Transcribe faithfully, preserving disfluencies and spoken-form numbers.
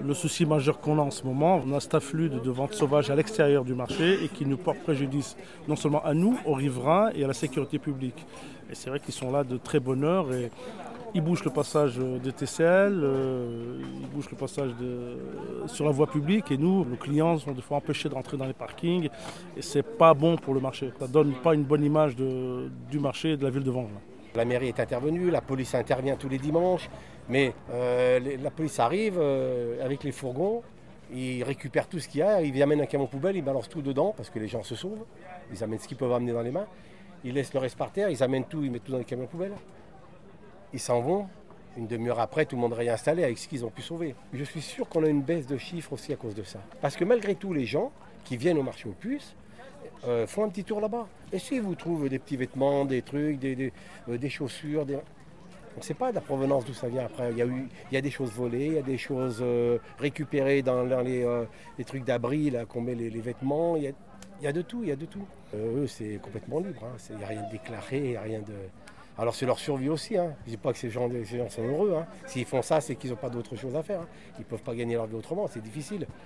Le souci majeur qu'on a en ce moment, on a cet afflux de, de ventes sauvages à l'extérieur du marché et qui nous porte préjudice non seulement à nous, aux riverains et à la sécurité publique. Et c'est vrai qu'ils sont là de très bonne heure et ils bouchent le passage des T C L, euh, ils bouchent le passage de, sur la voie publique et nous, nos clients sont des fois empêchés de rentrer dans les parkings et c'est pas bon pour le marché. Ça donne pas une bonne image de, du marché et de la ville de Vanves. La mairie est intervenue, la police intervient tous les dimanches, mais euh, les, la police arrive euh, avec les fourgons, ils récupèrent tout ce qu'il y a, ils amènent un camion poubelle, ils balancent tout dedans parce que les gens se sauvent, ils amènent ce qu'ils peuvent amener dans les mains, ils laissent le reste par terre, ils amènent tout, ils mettent tout dans les camions poubelles. Ils s'en vont, une demi-heure après, tout le monde est réinstallé avec ce qu'ils ont pu sauver. Je suis sûr qu'on a une baisse de chiffres aussi à cause de ça. Parce que malgré tout, les gens qui viennent au marché aux puces, Euh, font un petit tour là-bas. Et si vous trouvez des petits vêtements, des trucs, des, des, euh, des chaussures, des... on ne sait pas de la provenance d'où ça vient après. Il y a, eu, il y a des choses volées, il y a des choses euh, récupérées dans, dans les, euh, les trucs d'abri, là, qu'on met les, les vêtements. Il y, a, il y a de tout, il y a de tout. Euh, eux, c'est complètement libre. Hein. Il n'y a rien de déclaré, il n'y a rien de... Alors c'est leur survie aussi. Hein. Je ne dis pas que ces gens, ces gens sont heureux. Hein. S'ils font ça, c'est qu'ils n'ont pas d'autre chose à faire. Hein. Ils ne peuvent pas gagner leur vie autrement, c'est difficile.